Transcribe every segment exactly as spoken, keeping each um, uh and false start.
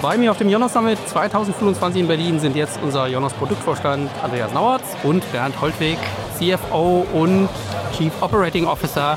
Bei mir auf dem Jonas Summit zweitausendfünfundzwanzig in Berlin sind jetzt unser Jonas Produktvorstand Andreas Nauertz und Bernd Holtwig, C F O und Chief Operating Officer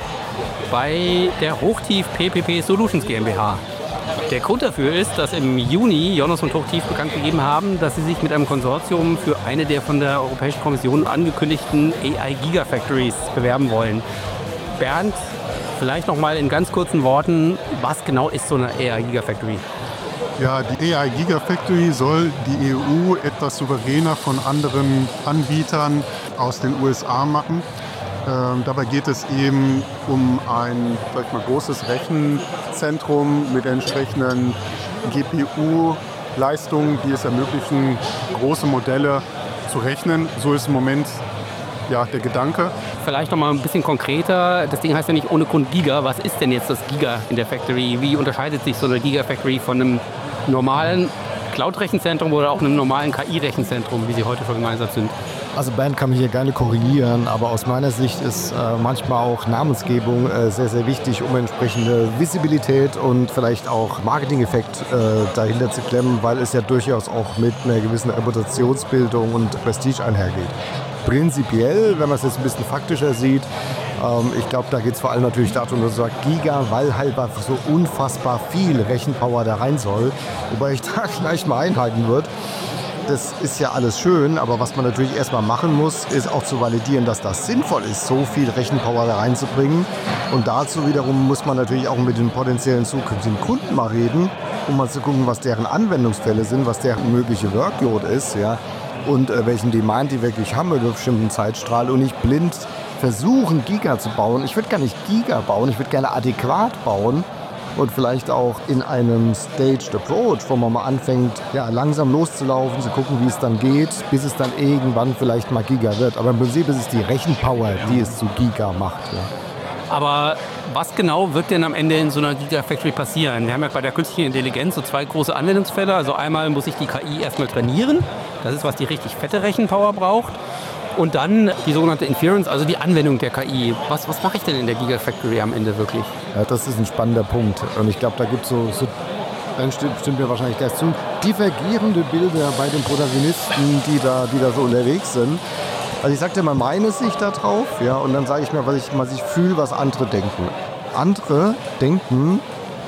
bei der Hochtief P P P Solutions GmbH. Der Grund dafür ist, dass im Juni Jonas und Hochtief bekannt gegeben haben, dass sie sich mit einem Konsortium für eine der von der Europäischen Kommission angekündigten A I Gigafactories bewerben wollen. Bernd, vielleicht noch mal in ganz kurzen Worten, was genau ist so eine A I Gigafactory? Ja, die A I Gigafactory soll die E U etwas souveräner von anderen Anbietern aus den U S A machen. Ähm, dabei geht es eben um ein sag ich mal, großes Rechenzentrum mit entsprechenden G P U-Leistungen, die es ermöglichen, große Modelle zu rechnen. So ist im Moment ja, der Gedanke. Vielleicht noch mal ein bisschen konkreter. Das Ding heißt ja nicht ohne Grund Giga. Was ist denn jetzt das Giga in der Factory? Wie unterscheidet sich so eine Gigafactory von einem normalen Cloud-Rechenzentrum oder auch einem normalen K I-Rechenzentrum, wie sie heute schon gemeinsam sind? Also Bernd kann mich hier gerne korrigieren, aber aus meiner Sicht ist äh, manchmal auch Namensgebung äh, sehr, sehr wichtig, um entsprechende Visibilität und vielleicht auch Marketing-Effekt äh, dahinter zu klemmen, weil es ja durchaus auch mit einer gewissen Reputationsbildung und Prestige einhergeht. Prinzipiell, wenn man es jetzt ein bisschen faktischer sieht, ähm, ich glaube, da geht es vor allem natürlich darum, dass man sagt Giga, weil halt so unfassbar viel Rechenpower da rein soll, wobei ich da gleich mal einhalten würde. Das ist ja alles schön, aber was man natürlich erstmal machen muss, ist auch zu validieren, dass das sinnvoll ist, so viel Rechenpower da reinzubringen. Und dazu wiederum muss man natürlich auch mit den potenziellen zukünftigen Kunden mal reden, um mal zu gucken, was deren Anwendungsfälle sind, was deren mögliche Workload ist, ja, und äh, welchen Demand die wirklich haben mit einem bestimmten Zeitstrahl und nicht blind versuchen, Giga zu bauen. Ich würde gar nicht Giga bauen, ich würde gerne adäquat bauen. Und vielleicht auch in einem Staged Approach, wo man mal anfängt, ja, langsam loszulaufen, zu gucken, wie es dann geht, bis es dann irgendwann vielleicht mal Giga wird. Aber im Prinzip ist es die Rechenpower, die es zu Giga macht. Ja. Aber was genau wird denn am Ende in so einer Gigafactory passieren? Wir haben ja bei der künstlichen Intelligenz so zwei große Anwendungsfälle. Also einmal muss ich die K I erstmal trainieren. Das ist, was die richtig fette Rechenpower braucht. Und dann die sogenannte Inference, also die Anwendung der K I. Was, was mache ich denn in der Gigafactory am Ende wirklich? Ja, das ist ein spannender Punkt. Und ich glaube, da gibt es so, so, dann stimmt, stimmt mir wahrscheinlich gleich zu, divergierende Bilder bei den Protagonisten, die da, die da so unterwegs sind. Also ich sage dir mal meine Sicht da drauf, ja, und dann sage ich mir, was ich, was ich fühle, was andere denken. Andere denken,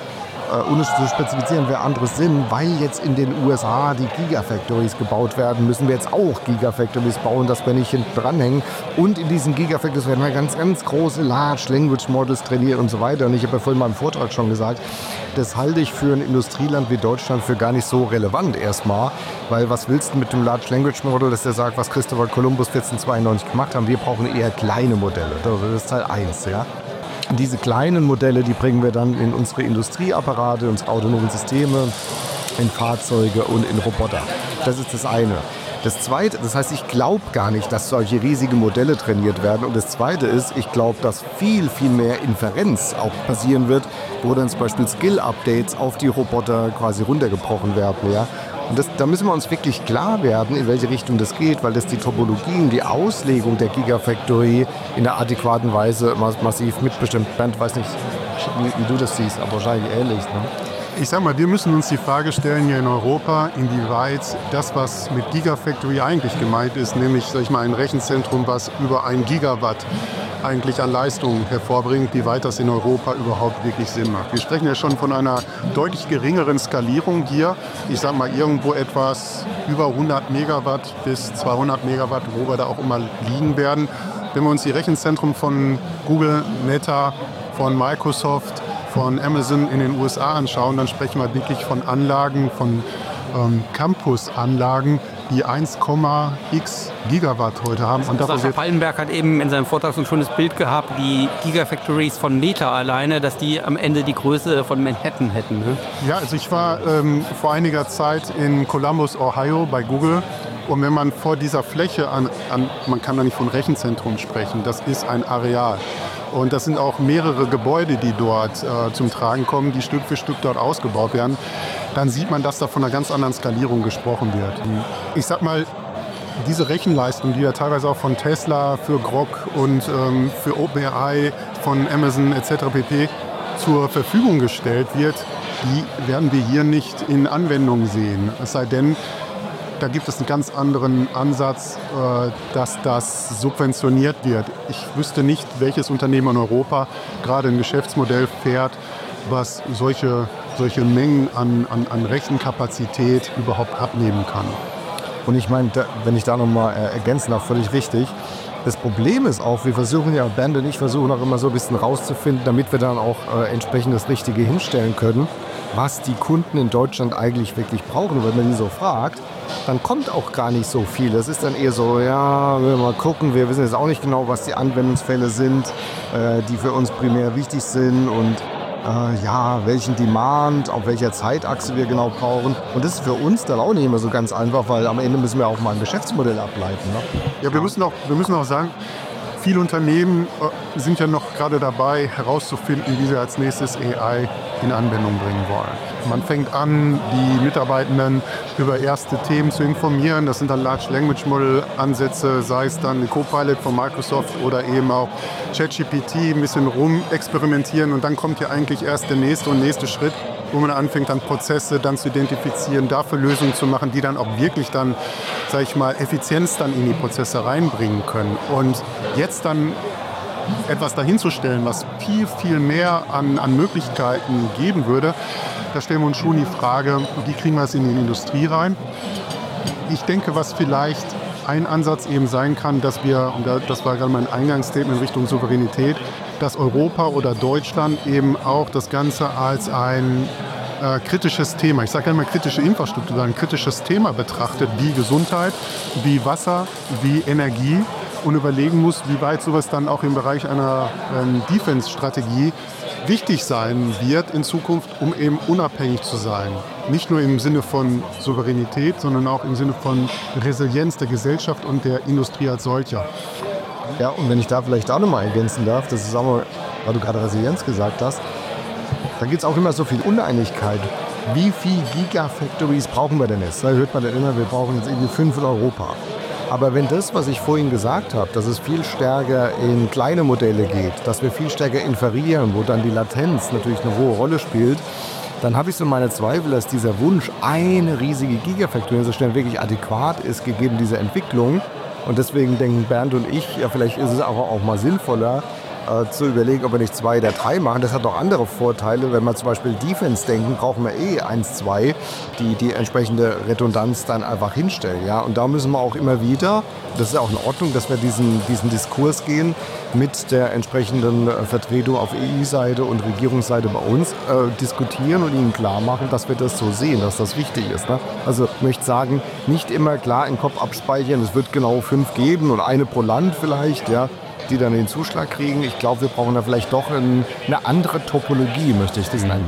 ohne zu spezifizieren, wer andere sind, weil jetzt in den U S A die Gigafactories gebaut werden, müssen wir jetzt auch Gigafactories bauen, dass wir nicht hinten dranhängen. Und in diesen Gigafactories werden wir ganz, ganz große Large Language Models trainiert und so weiter. Und ich habe ja vorhin mal im Vortrag schon gesagt, das halte ich für ein Industrieland wie Deutschland für gar nicht so relevant erstmal, weil was willst du mit dem Large Language Model, dass der sagt, was Christopher Columbus vierzehnhundertzweiundneunzig gemacht haben? Wir brauchen eher kleine Modelle. Das ist Teil eins, ja. Diese kleinen Modelle, die bringen wir dann in unsere Industrieapparate, unsere autonomen Systeme, in Fahrzeuge und in Roboter. Das ist das eine. Das zweite, das heißt, ich glaube gar nicht, dass solche riesige Modelle trainiert werden. Und das zweite ist, ich glaube, dass viel, viel mehr Inferenz auch passieren wird, wo dann zum Beispiel Skill-Updates auf die Roboter quasi runtergebrochen werden, ja. Und das, da müssen wir uns wirklich klar werden, in welche Richtung das geht, weil das die Topologien, die Auslegung der Gigafactory in einer adäquaten Weise massiv mitbestimmt. Bernd, weiß nicht, wie, wie du das siehst, aber wahrscheinlich ähnlich. Ne? Ich sag mal, wir müssen uns die Frage stellen hier in Europa, inwieweit das, was mit Gigafactory eigentlich gemeint ist, nämlich sag ich mal, ein Rechenzentrum, was über ein Gigawatt eigentlich an Leistung hervorbringt, wie weit das in Europa überhaupt wirklich Sinn macht. Wir sprechen ja schon von einer deutlich geringeren Skalierung hier. Ich sag mal irgendwo etwas über hundert Megawatt bis zweihundert Megawatt, wo wir da auch immer liegen werden. Wenn wir uns die Rechenzentren von Google, Meta, von Microsoft, von Amazon in den U S A anschauen, dann sprechen wir wirklich von Anlagen, von ähm, Campus-Anlagen, die eins, x Gigawatt heute haben. Und Sascha Fallenberg hat eben in seinem Vortrag so ein schönes Bild gehabt, die Gigafactories von Meta alleine, dass die am Ende die Größe von Manhattan hätten. Ne? Ja, also ich war ähm, vor einiger Zeit in Columbus, Ohio bei Google. Und wenn man vor dieser Fläche, an, an, man kann da nicht von Rechenzentrum sprechen, das ist ein Areal. Und das sind auch mehrere Gebäude, die dort äh, zum Tragen kommen, die Stück für Stück dort ausgebaut werden. Dann sieht man, dass da von einer ganz anderen Skalierung gesprochen wird. Ich sag mal, diese Rechenleistung, die ja teilweise auch von Tesla für Grok und ähm, für OpenAI, von Amazon et cetera pp. Zur Verfügung gestellt wird, die werden wir hier nicht in Anwendung sehen. Es sei denn, da gibt es einen ganz anderen Ansatz, dass das subventioniert wird. Ich wüsste nicht, welches Unternehmen in Europa gerade ein Geschäftsmodell fährt, was solche, solche Mengen an, an, an Rechenkapazität überhaupt abnehmen kann. Und ich meine, wenn ich da nochmal ergänzen darf, völlig richtig. Das Problem ist auch, wir versuchen ja, Bernd und ich versuchen auch immer so ein bisschen rauszufinden, damit wir dann auch äh, entsprechend das Richtige hinstellen können, was die Kunden in Deutschland eigentlich wirklich brauchen. Wenn man die so fragt, dann kommt auch gar nicht so viel. Das ist dann eher so, ja, wir mal gucken, wir wissen jetzt auch nicht genau, was die Anwendungsfälle sind, äh, die für uns primär wichtig sind und äh, ja, welchen Demand, auf welcher Zeitachse wir genau brauchen. Und das ist für uns dann auch nicht immer so ganz einfach, weil am Ende müssen wir auch mal ein Geschäftsmodell ableiten. Ne? Ja, wir müssen auch, wir müssen auch sagen, viele Unternehmen äh, sind ja noch gerade dabei, herauszufinden, wie sie als nächstes A I in Anwendung bringen wollen. Man fängt an, die Mitarbeitenden über erste Themen zu informieren. Das sind dann Large Language Model Ansätze, sei es dann eine Copilot von Microsoft oder eben auch ChatGPT, ein bisschen rum experimentieren. Und dann kommt ja eigentlich erst der nächste und nächste Schritt, wo man anfängt, dann Prozesse dann zu identifizieren, dafür Lösungen zu machen, die dann auch wirklich dann, sag ich mal, Effizienz dann in die Prozesse reinbringen können. Und jetzt dann etwas dahinzustellen, was viel, viel mehr an, an Möglichkeiten geben würde, da stellen wir uns schon die Frage, wie kriegen wir es in die Industrie rein? Ich denke, was vielleicht ein Ansatz eben sein kann, dass wir, und das war gerade mein Eingangsstatement in Richtung Souveränität, dass Europa oder Deutschland eben auch das Ganze als ein äh, kritisches Thema, ich sage gerne mal kritische Infrastruktur, ein kritisches Thema betrachtet, wie Gesundheit, wie Wasser, wie Energie und überlegen muss, wie weit sowas dann auch im Bereich einer ähm, Defense-Strategie wichtig sein wird in Zukunft, um eben unabhängig zu sein. Nicht nur im Sinne von Souveränität, sondern auch im Sinne von Resilienz der Gesellschaft und der Industrie als solcher. Ja, und wenn ich da vielleicht auch nochmal ergänzen darf, das ist auch mal, weil du gerade Resilienz gesagt hast, da gibt es auch immer so viel Uneinigkeit. Wie viele Gigafactories brauchen wir denn jetzt? Da hört man dann immer, wir brauchen jetzt irgendwie fünf in Europa. Aber wenn das, was ich vorhin gesagt habe, dass es viel stärker in kleine Modelle geht, dass wir viel stärker inferieren, wo dann die Latenz natürlich eine hohe Rolle spielt, dann habe ich so meine Zweifel, dass dieser Wunsch, eine riesige Gigafactory so schnell wirklich adäquat ist, gegeben dieser Entwicklung. Und deswegen denken Bernd und ich, ja, vielleicht ist es aber auch mal sinnvoller, äh, zu überlegen, ob wir nicht zwei oder drei machen. Das hat auch andere Vorteile. Wenn wir zum Beispiel Defense denken, brauchen wir eh eins, zwei, die die entsprechende Redundanz dann einfach hinstellen. Ja? Und da müssen wir auch immer wieder, das ist ja auch in Ordnung, dass wir diesen, diesen Diskurs gehen mit der entsprechenden Vertretung auf E U-Seite und Regierungsseite bei uns, äh, diskutieren und ihnen klar machen, dass wir das so sehen, dass das wichtig ist. Ne? Also ich möchte sagen, nicht immer klar im Kopf abspeichern, es wird genau fünf geben und eine pro Land vielleicht, ja, die dann den Zuschlag kriegen. Ich glaube, wir brauchen da vielleicht doch ein, eine andere Topologie, möchte ich das nennen.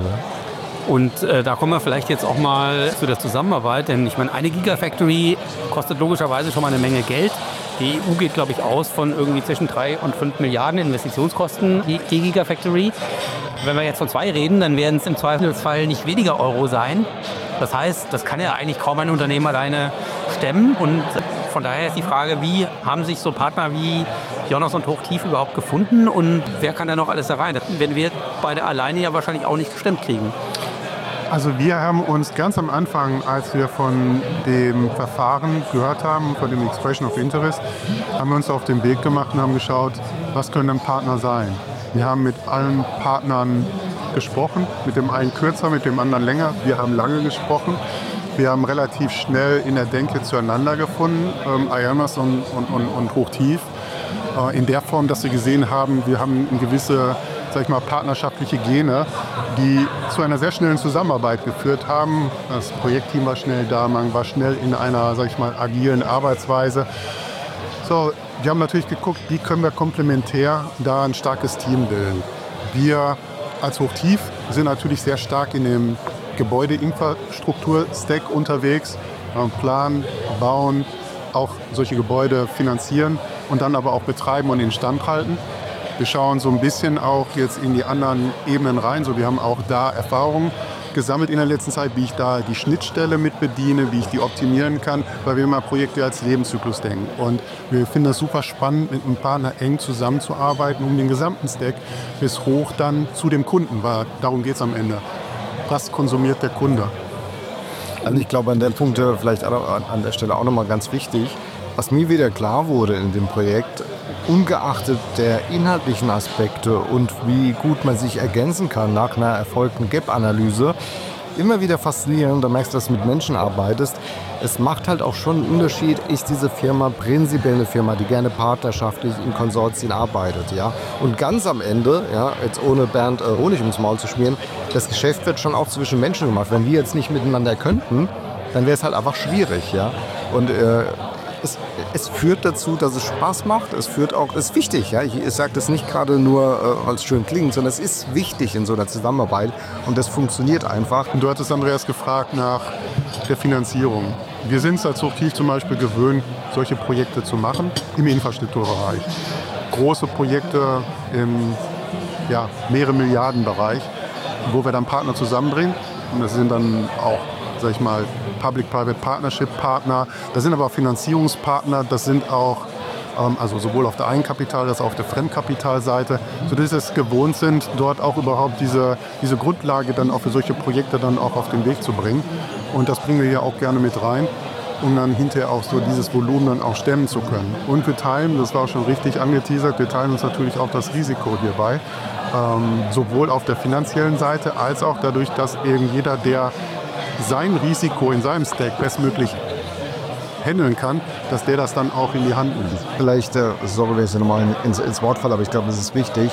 Und äh, da kommen wir vielleicht jetzt auch mal zu der Zusammenarbeit, denn ich meine, eine Gigafactory kostet logischerweise schon mal eine Menge Geld. Die E U geht, glaube ich, aus von irgendwie zwischen drei und fünf Milliarden Investitionskosten die Gigafactory. Wenn wir jetzt von zwei reden, dann werden es im Zweifelsfall nicht weniger Euro sein. Das heißt, das kann ja eigentlich kaum ein Unternehmen alleine stemmen. Und von daher ist die Frage, wie haben sich so Partner wie Jonas und Hochtief überhaupt gefunden und wer kann da noch alles da rein? Das werden wir beide alleine ja wahrscheinlich auch nicht gestemmt kriegen. Also wir haben uns ganz am Anfang, als wir von dem Verfahren gehört haben, von dem Expression of Interest, haben wir uns auf den Weg gemacht und haben geschaut, was können denn Partner sein. Wir haben mit allen Partnern gesprochen, mit dem einen kürzer, mit dem anderen länger. Wir haben lange gesprochen. Wir haben relativ schnell in der Denke zueinander gefunden, ähm, Ionas und, und, und, und Hochtief, äh, in der Form, dass wir gesehen haben, wir haben eine gewisse, sag ich mal, partnerschaftliche Gene, die zu einer sehr schnellen Zusammenarbeit geführt haben. Das Projektteam war schnell da, man war schnell in einer, sag ich mal, agilen Arbeitsweise. So, wir haben natürlich geguckt, wie können wir komplementär da ein starkes Team bilden. Wir als Hochtief sind natürlich sehr stark in dem Gebäudeinfrastruktur-Stack unterwegs, planen, bauen, auch solche Gebäude finanzieren und dann aber auch betreiben und instand halten. Wir schauen so ein bisschen auch jetzt in die anderen Ebenen rein. So, wir haben auch da Erfahrungen gesammelt in der letzten Zeit, wie ich da die Schnittstelle mit bediene, wie ich die optimieren kann, weil wir immer Projekte als Lebenszyklus denken. Und wir finden das super spannend, mit einem Partner eng zusammenzuarbeiten, um den gesamten Stack bis hoch dann zu dem Kunden, weil darum geht es am Ende, was konsumiert der Kunde. Also ich glaube, an dem Punkt äh, vielleicht an der Stelle auch nochmal ganz wichtig, was mir wieder klar wurde in dem Projekt, ungeachtet der inhaltlichen Aspekte und wie gut man sich ergänzen kann nach einer erfolgten Gap-Analyse, immer wieder faszinierend, da merkst du, dass du mit Menschen arbeitest. Es macht halt auch schon einen Unterschied, ist diese Firma prinzipiell eine Firma, die gerne partnerschaftlich in Konsortien arbeitet. Ja? Und ganz am Ende, ja, jetzt ohne Bernd äh, Honig ums Maul zu schmieren, das Geschäft wird schon auch zwischen Menschen gemacht. Wenn wir jetzt nicht miteinander könnten, dann wäre es halt einfach schwierig. Ja? Und äh, Es, es führt dazu, dass es Spaß macht. Es führt auch, ist wichtig. Ja? Ich, ich sage das nicht gerade nur, äh, weil es schön klingt, sondern es ist wichtig in so einer Zusammenarbeit und das funktioniert einfach. Und du hattest Andreas gefragt nach der Finanzierung. Wir sind es als Hochtief zum Beispiel gewöhnt, solche Projekte zu machen im Infrastrukturbereich. Große Projekte im ja, mehrere Milliarden Bereich, wo wir dann Partner zusammenbringen. Und das sind dann auch, sag ich mal, Public-Private Partnership-Partner, das sind aber auch Finanzierungspartner, das sind auch, ähm, also sowohl auf der Eigenkapital- als auch auf der Fremdkapitalseite, sodass es gewohnt sind, dort auch überhaupt diese, diese Grundlage dann auch für solche Projekte dann auch auf den Weg zu bringen. Und das bringen wir hier auch gerne mit rein, um dann hinterher auch so dieses Volumen dann auch stemmen zu können. Und wir teilen, das war auch schon richtig angeteasert, wir teilen uns natürlich auch das Risiko hierbei, ähm, sowohl auf der finanziellen Seite als auch dadurch, dass eben jeder, der sein Risiko in seinem Stack bestmöglich handeln kann, dass der das dann auch in die Hand nimmt. Vielleicht, äh, sorry, wenn ich nochmal ins, ins Wort falle, aber ich glaube, das ist wichtig.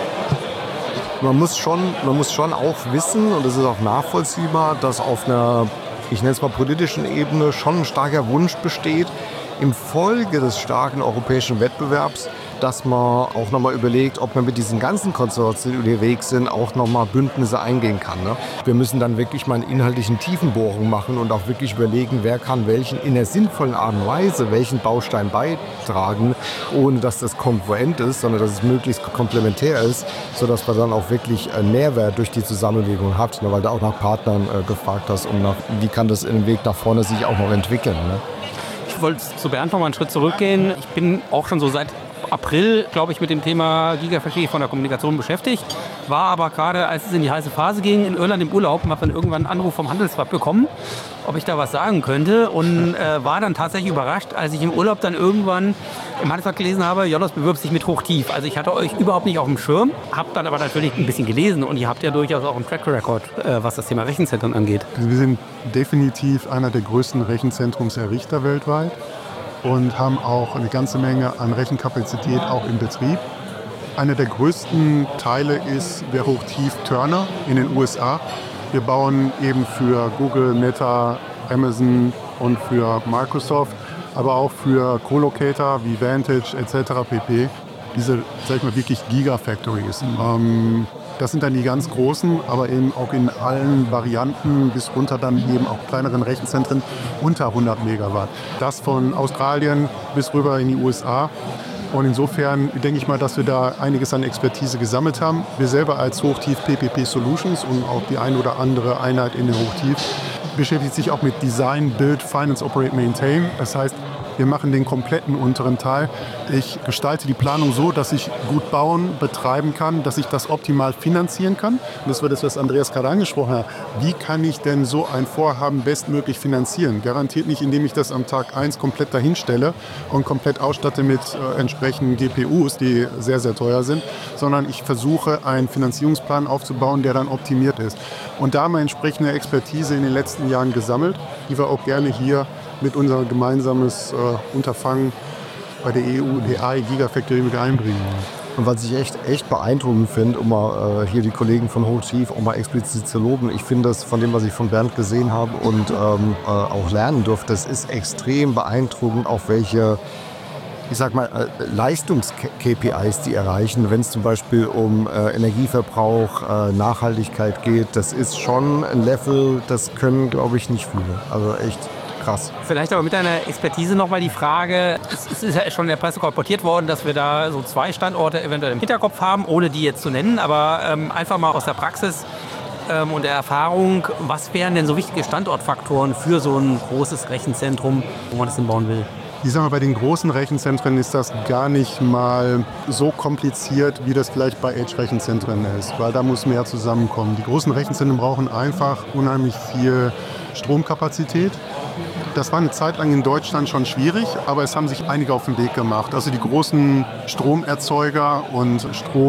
Man muss schon, man muss schon auch wissen, und das ist auch nachvollziehbar, dass auf einer, ich nenne es mal politischen Ebene, schon ein starker Wunsch besteht, im Folge des starken europäischen Wettbewerbs, dass man auch nochmal überlegt, ob man mit diesen ganzen Konsortien unterwegs sind, auch nochmal Bündnisse eingehen kann. Ne? Wir müssen dann wirklich mal einen inhaltlichen Tiefenbohrung machen und auch wirklich überlegen, wer kann welchen in einer sinnvollen Art und Weise welchen Baustein beitragen, ohne dass das konkurrent ist, sondern dass es möglichst komplementär ist, sodass man dann auch wirklich einen Mehrwert durch die Zusammenlegung hat, ne? Weil du auch nach Partnern äh, gefragt hast und nach, wie kann das in dem Weg nach vorne sich auch noch entwickeln. Ne? Ich wollte zu Bernd noch mal einen Schritt zurückgehen. Ich bin auch schon so seit April, glaube ich, mit dem Thema Gigafactory von der Kommunikation beschäftigt. War aber gerade, als es in die heiße Phase ging, in Irland im Urlaub, habe dann irgendwann einen Anruf vom Handelsblatt bekommen, ob ich da was sagen könnte. Und äh, war dann tatsächlich überrascht, als ich im Urlaub dann irgendwann im Handelsblatt gelesen habe, Jonas bewirbt sich mit Hochtief. Also ich hatte euch überhaupt nicht auf dem Schirm, habe dann aber natürlich ein bisschen gelesen und ihr habt ja durchaus auch einen Track Record, äh, was das Thema Rechenzentren angeht. Wir sind definitiv einer der größten Rechenzentrumserrichter weltweit und haben auch eine ganze Menge an Rechenkapazität auch im Betrieb. Einer der größten Teile ist der Hochtief Turner in den U S A. Wir bauen eben für Google, Meta, Amazon und für Microsoft, aber auch für Co-Locator wie Vantage et cetera pp. Diese, sag ich mal, wirklich Gigafactories. Ähm, das sind dann die ganz großen, aber eben auch in allen Varianten bis runter dann eben auch kleineren Rechenzentren unter hundert Megawatt. Das von Australien bis rüber in die U S A. Und insofern denke ich mal, dass wir da einiges an Expertise gesammelt haben. Wir selber als Hochtief P P P Solutions und auch die ein oder andere Einheit in den Hochtief beschäftigt sich auch mit Design, Build, Finance, Operate, Maintain. Das heißt, wir machen den kompletten unteren Teil. Ich gestalte die Planung so, dass ich gut bauen, betreiben kann, dass ich das optimal finanzieren kann. Und das war das, was Andreas gerade angesprochen hat. Wie kann ich denn so ein Vorhaben bestmöglich finanzieren? Garantiert nicht, indem ich das am Tag eins komplett dahinstelle und komplett ausstatte mit äh, entsprechenden G P Us, die sehr, sehr teuer sind, sondern ich versuche, einen Finanzierungsplan aufzubauen, der dann optimiert ist. Und da haben wir entsprechende Expertise in den letzten Jahren gesammelt, die wir auch gerne hier mit unser gemeinsames äh, Unterfangen bei der E U, der A I Gigafactory mit einbringen. Und was ich echt, echt beeindruckend finde, um mal äh, hier die Kollegen von Hochtief auch mal explizit zu loben, ich finde das von dem, was ich von Bernd gesehen habe und ähm, äh, auch lernen durfte, das ist extrem beeindruckend, auf welche, ich sag mal, äh, Leistungs-K P Is die erreichen, wenn es zum Beispiel um äh, Energieverbrauch, äh, Nachhaltigkeit geht. Das ist schon ein Level, das können, glaube ich, nicht viele. Also echt krass. Vielleicht aber mit deiner Expertise nochmal die Frage, es ist ja schon in der Presse kolportiert worden, dass wir da so zwei Standorte eventuell im Hinterkopf haben, ohne die jetzt zu nennen, aber ähm, einfach mal aus der Praxis ähm, und der Erfahrung, was wären denn so wichtige Standortfaktoren für so ein großes Rechenzentrum, wo man das denn bauen will? Ich sage mal, bei den großen Rechenzentren ist das gar nicht mal so kompliziert, wie das vielleicht bei Edge-Rechenzentren ist, weil da muss mehr zusammenkommen. Die großen Rechenzentren brauchen einfach unheimlich viel Stromkapazität. Das war eine Zeit lang in Deutschland schon schwierig, aber es haben sich einige auf den Weg gemacht. Also die großen Stromerzeuger und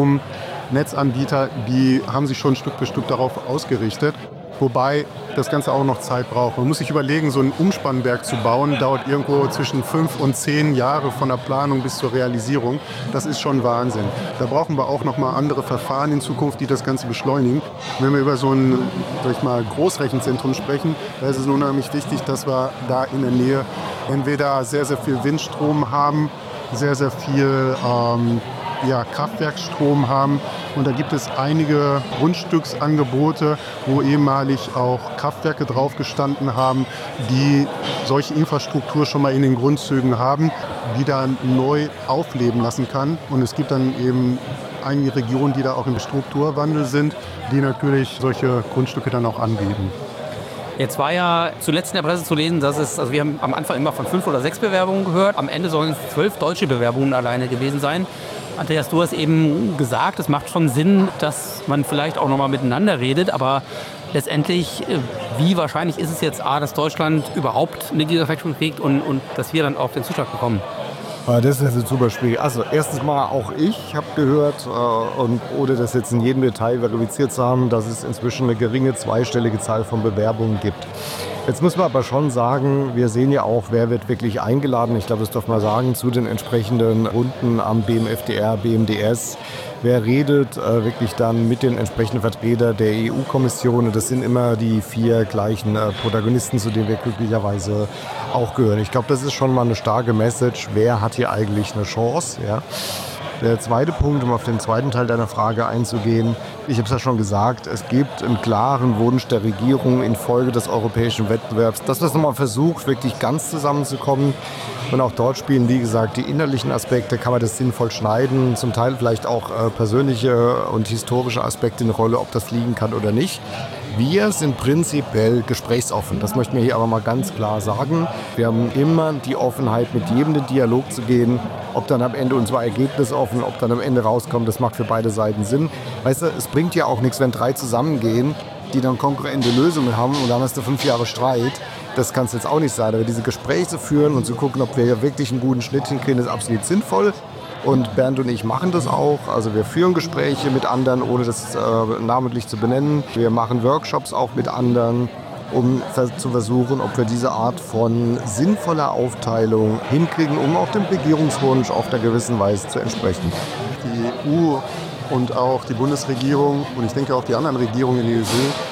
Stromnetzanbieter, die haben sich schon Stück für Stück darauf ausgerichtet. Wobei das Ganze auch noch Zeit braucht. Man muss sich überlegen, so ein Umspannwerk zu bauen, dauert irgendwo zwischen fünf und zehn Jahre von der Planung bis zur Realisierung. Das ist schon Wahnsinn. Da brauchen wir auch noch mal andere Verfahren in Zukunft, die das Ganze beschleunigen. Wenn wir über so ein, sag ich mal, Großrechenzentrum sprechen, da ist es unheimlich wichtig, dass wir da in der Nähe entweder sehr, sehr viel Windstrom haben, sehr, sehr viel ähm, ja, Kraftwerksstrom haben. Und da gibt es einige Grundstücksangebote, wo ehemalig auch Kraftwerke drauf gestanden haben, die solche Infrastruktur schon mal in den Grundzügen haben, die dann neu aufleben lassen kann. Und es gibt dann eben einige Regionen, die da auch im Strukturwandel sind, die natürlich solche Grundstücke dann auch anbieten. Jetzt war ja zuletzt in der Presse zu lesen, dass es, also wir haben am Anfang immer von fünf oder sechs Bewerbungen gehört, am Ende sollen es zwölf deutsche Bewerbungen alleine gewesen sein. Andreas, du hast eben gesagt, es macht schon Sinn, dass man vielleicht auch nochmal miteinander redet, aber letztendlich, wie wahrscheinlich ist es jetzt, A, dass Deutschland überhaupt eine Gigafactory kriegt und, und dass wir dann auf den Zuschlag bekommen? Das ist jetzt super schwierig. Also erstens mal auch ich habe gehört, äh, und ohne das jetzt in jedem Detail verifiziert zu haben, dass es inzwischen eine geringe zweistellige Zahl von Bewerbungen gibt. Jetzt muss man aber schon sagen, wir sehen ja auch, wer wird wirklich eingeladen. Ich glaube, das darf man sagen, zu den entsprechenden Runden am B M F D R, B M D S. Wer redet äh, wirklich dann mit den entsprechenden Vertretern der E U-Kommission? Und das sind immer die vier gleichen äh, Protagonisten, zu denen wir glücklicherweise auch gehören. Ich glaube, das ist schon mal eine starke Message. Wer hat hier eigentlich eine Chance? Ja? Der zweite Punkt, um auf den zweiten Teil deiner Frage einzugehen. Ich habe es ja schon gesagt, es gibt einen klaren Wunsch der Regierung infolge des europäischen Wettbewerbs, dass das nochmal versucht, wirklich ganz zusammenzukommen. Und auch dort spielen, wie gesagt, die innerlichen Aspekte, kann man das sinnvoll schneiden, zum Teil vielleicht auch äh, persönliche und historische Aspekte eine Rolle, ob das fliegen kann oder nicht. Wir sind prinzipiell gesprächsoffen, das möchten wir hier aber mal ganz klar sagen. Wir haben immer die Offenheit, mit jedem in den Dialog zu gehen, ob dann am Ende unser Ergebnis offen, ob dann am Ende rauskommt, das macht für beide Seiten Sinn. Weißt du, es bringt ja auch nichts, wenn drei zusammengehen, die dann konkurrente Lösungen haben und dann hast du fünf Jahre Streit. Das kann es jetzt auch nicht sein, aber diese Gespräche zu führen und zu gucken, ob wir hier wirklich einen guten Schnitt hinkriegen, ist absolut sinnvoll. Und Bernd und ich machen das auch. Also wir führen Gespräche mit anderen, ohne das äh, namentlich zu benennen. Wir machen Workshops auch mit anderen, um zu versuchen, ob wir diese Art von sinnvoller Aufteilung hinkriegen, um auch dem Regierungswunsch auf einer gewissen Weise zu entsprechen. Die E U und auch die Bundesregierung und ich denke auch die anderen Regierungen in der E U,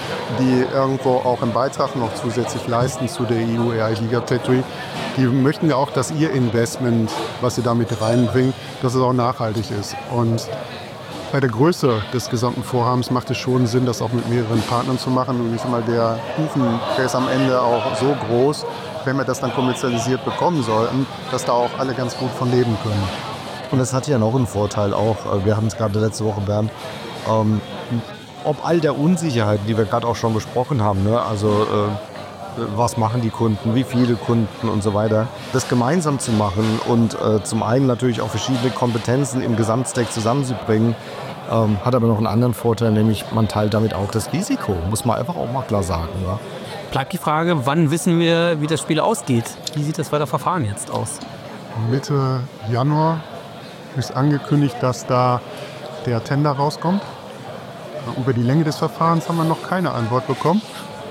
die irgendwo auch einen Beitrag noch zusätzlich leisten zu der E U A I Gigafactory, die möchten ja auch, dass ihr Investment, was ihr damit reinbringt, dass es auch nachhaltig ist. Und bei der Größe des gesamten Vorhabens macht es schon Sinn, das auch mit mehreren Partnern zu machen. Und ich sag mal, der Kuchen, der ist am Ende auch so groß, wenn wir das dann kommerzialisiert bekommen sollten, dass da auch alle ganz gut von leben können. Und das hat ja noch einen Vorteil auch, wir haben es gerade letzte Woche, Bernd, ähm, ob all der Unsicherheiten, die wir gerade auch schon besprochen haben, ne? Also äh, was machen die Kunden, wie viele Kunden und so weiter, das gemeinsam zu machen und äh, zum einen natürlich auch verschiedene Kompetenzen im Gesamtstack zusammenzubringen, ähm, hat aber noch einen anderen Vorteil, nämlich man teilt damit auch das Risiko, muss man einfach auch mal klar sagen. Ja? Bleibt die Frage, wann wissen wir, wie das Spiel ausgeht? Wie sieht das weitere Verfahren jetzt aus? Mitte Januar ist angekündigt, dass da der Tender rauskommt. Über die Länge des Verfahrens haben wir noch keine Antwort bekommen.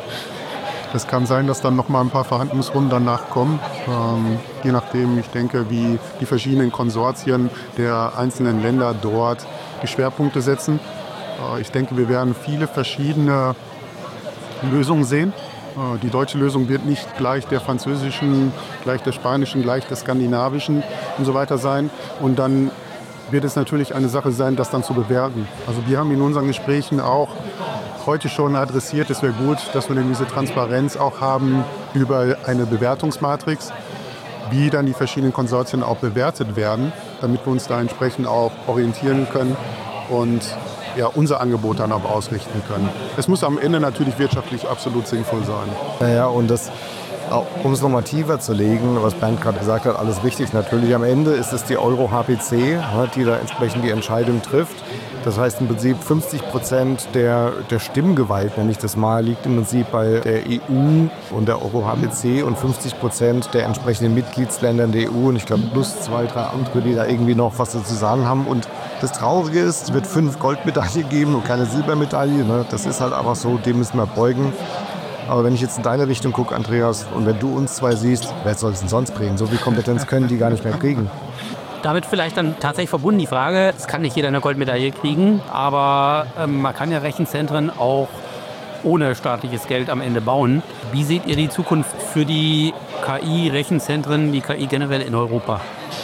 Es kann sein, dass dann noch mal ein paar Verhandlungsrunden danach kommen, ähm, je nachdem, ich denke, wie die verschiedenen Konsortien der einzelnen Länder dort die Schwerpunkte setzen. Äh, ich denke, wir werden viele verschiedene Lösungen sehen. Äh, die deutsche Lösung wird nicht gleich der französischen, gleich der spanischen, gleich der skandinavischen und so weiter sein. Und dann wird es natürlich eine Sache sein, das dann zu bewerten. Also wir haben in unseren Gesprächen auch heute schon adressiert, es wäre gut, dass wir dann diese Transparenz auch haben über eine Bewertungsmatrix, wie dann die verschiedenen Konsortien auch bewertet werden, damit wir uns da entsprechend auch orientieren können und ja, unser Angebot dann auch ausrichten können. Es muss am Ende natürlich wirtschaftlich absolut sinnvoll sein. Naja, und das Um es nochmal tiefer zu legen, was Bernd gerade gesagt hat, alles richtig. Natürlich am Ende ist es die Euro H P C, die da entsprechend die Entscheidung trifft. Das heißt im Prinzip fünfzig Prozent der, der Stimmgewalt, nenne ich das mal, liegt im Prinzip bei der E U und der Euro H P C und fünfzig Prozent der entsprechenden Mitgliedsländer in der E U und ich glaube plus zwei, drei andere, die da irgendwie noch was dazu sagen haben. Und das Traurige ist, es wird fünf Goldmedaillen geben und keine Silbermedaille. Ne? Das ist halt einfach so, dem müssen wir beugen. Aber wenn ich jetzt in deine Richtung gucke, Andreas, und wenn du uns zwei siehst, wer soll es denn sonst kriegen? So viel Kompetenz können die gar nicht mehr kriegen. Damit vielleicht dann tatsächlich verbunden die Frage, es kann nicht jeder eine Goldmedaille kriegen, aber ähm, man kann ja Rechenzentren auch ohne staatliches Geld am Ende bauen. Wie seht ihr die Zukunft für die K I-Rechenzentren, die K I generell in Europa?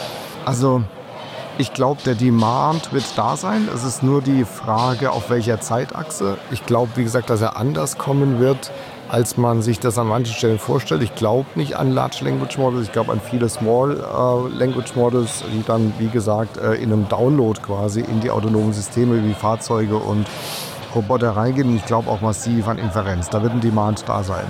Also ich glaube, der Demand wird da sein. Es ist nur die Frage, auf welcher Zeitachse. Ich glaube, wie gesagt, dass er anders kommen wird, als man sich das an manchen Stellen vorstellt. Ich glaube nicht an Large Language Models, ich glaube an viele Small äh, Language Models, die dann, wie gesagt, äh, in einem Download quasi in die autonomen Systeme wie Fahrzeuge und Roboter reingehen. Und ich glaube auch massiv an Inferenz. Da wird ein Demand da sein.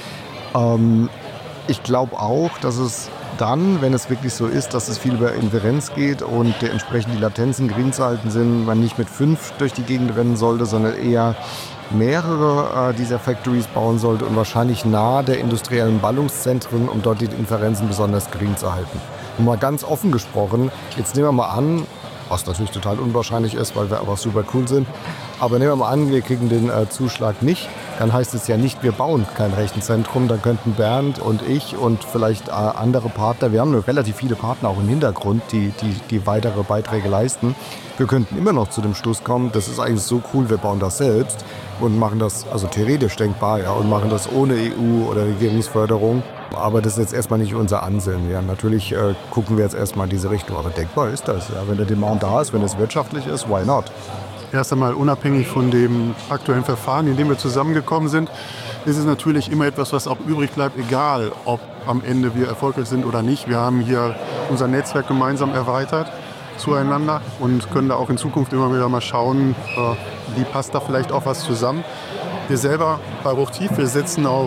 Ja. Ähm, ich glaube auch, dass es dann, wenn es wirklich so ist, dass es viel über Inferenz geht und der entsprechend die Latenzen gering zu halten sind, man nicht mit fünf durch die Gegend rennen sollte, sondern eher mehrere äh, dieser Factories bauen sollte und wahrscheinlich nahe der industriellen Ballungszentren, um dort die Inferenzen besonders gering zu halten. Und mal ganz offen gesprochen, jetzt nehmen wir mal an, was natürlich total unwahrscheinlich ist, weil wir aber super cool sind, aber nehmen wir mal an, wir kriegen den äh, Zuschlag nicht, dann heißt es ja nicht, wir bauen kein Rechenzentrum, dann könnten Bernd und ich und vielleicht äh, andere Partner, wir haben relativ viele Partner auch im Hintergrund, die, die, die weitere Beiträge leisten, wir könnten immer noch zu dem Schluss kommen, das ist eigentlich so cool, wir bauen das selbst und machen das, also theoretisch denkbar, ja, und machen das ohne E U oder Regierungsförderung. Aber das ist jetzt erstmal nicht unser Ansinnen. Ja, natürlich äh, gucken wir jetzt erstmal in diese Richtung, aber denkbar ist das. Ja. Wenn der Demand da ist, wenn es wirtschaftlich ist, why not? Erst einmal unabhängig von dem aktuellen Verfahren, in dem wir zusammengekommen sind, ist es natürlich immer etwas, was auch übrig bleibt, egal ob am Ende wir erfolgreich sind oder nicht. Wir haben hier unser Netzwerk gemeinsam erweitert zueinander und können da auch in Zukunft immer wieder mal schauen, äh, wie passt da vielleicht auch was zusammen. Wir selber bei Hochtief, wir setzen auf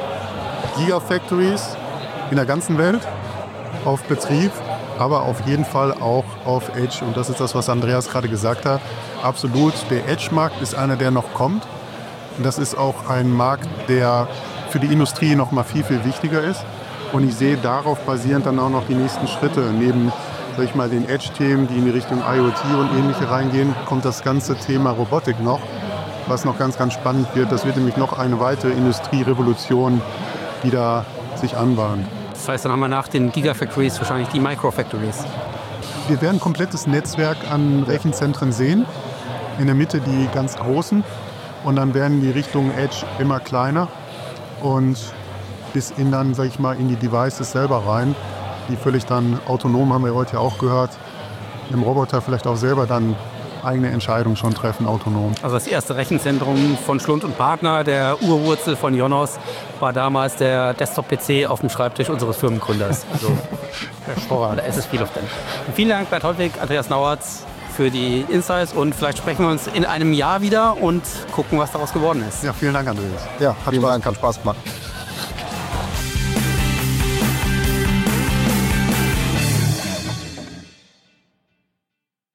Gigafactories in der ganzen Welt, auf Betrieb, aber auf jeden Fall auch auf Edge. Und das ist das, was Andreas gerade gesagt hat. Absolut, der Edge-Markt ist einer, der noch kommt. Und das ist auch ein Markt, der für die Industrie noch mal viel, viel wichtiger ist. Und ich sehe darauf basierend dann auch noch die nächsten Schritte. Neben, sag ich mal, den Edge-Themen, die in die Richtung IoT und ähnliche reingehen, kommt das ganze Thema Robotik noch, was noch ganz, ganz spannend wird. Das wird nämlich noch eine weitere Industrierevolution, die da sich anbahnt. Das heißt, dann haben wir nach den Gigafactories wahrscheinlich die Microfactories. Wir werden ein komplettes Netzwerk an Rechenzentren sehen. In der Mitte die ganz großen. Und dann werden die Richtung Edge immer kleiner. Und bis in dann, sag ich mal, in die Devices selber rein, die völlig dann autonom, haben wir heute ja auch gehört, im Roboter vielleicht auch selber dann eigene Entscheidungen schon treffen, autonom. Also das erste Rechenzentrum von Schlund und Partner, der Urwurzel von Ionos, war damals der Desktop-P C auf dem Schreibtisch unseres Firmengründers. Also hervorragend, da ist es viel auf dem. Vielen Dank, Bernd Holtwig, Andreas Nauertz, für die Insights und vielleicht sprechen wir uns in einem Jahr wieder und gucken, was daraus geworden ist. Ja, vielen Dank, Andreas. Ja, hat Spaß, hat Spaß gemacht.